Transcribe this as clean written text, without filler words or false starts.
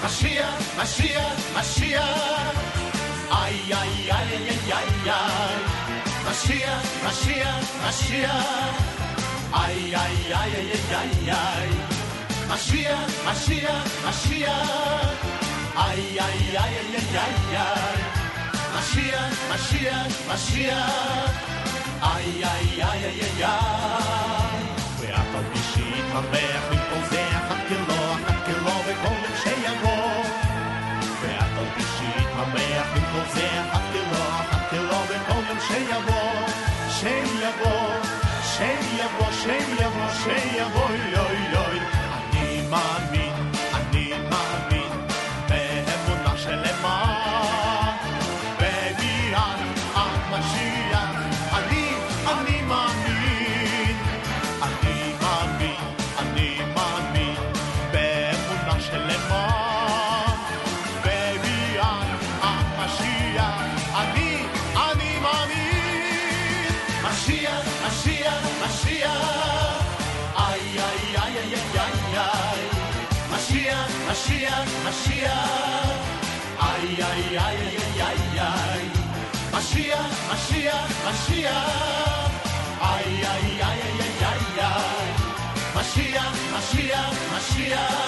Mashiach, Mashiach, Mashiach. Ay, ay, ay, ay, ay, ay, ay. Mashiach, Mashiach, Mashiach. Ay, ay, ay, ay, ay, ay, ay. Mashiach, Mashiach, Mashiach. Ay, ay, ay, ay, ay, ay, ay. Mashiach, Mashiach, Mashiach. Ay, ay, ay, ay, ay, ay. ואף על פי שיתמרח מכל זה החקלו וכל שיבוא. ואף על פי שיתמרח מכל זה החקלו וכל שיבוא. שיבוא, שיבוא, שיבוא, שיבוא, יוי, יוי. אני מאמין באמונה שלמה. בביאת המשיח אני מאמין. אני מאמין באמונה שלמה. בביאת המשיח אני מאמין. משיח, משיח, משיח. איי, איי, איי, איי, איי, איי. משיח, משיח, משיח. איי, איי, איי, איי, איי, איי. משיח, משיח, משיח. איי, איי, איי, איי, איי, איי. משיח, משיח, משיח.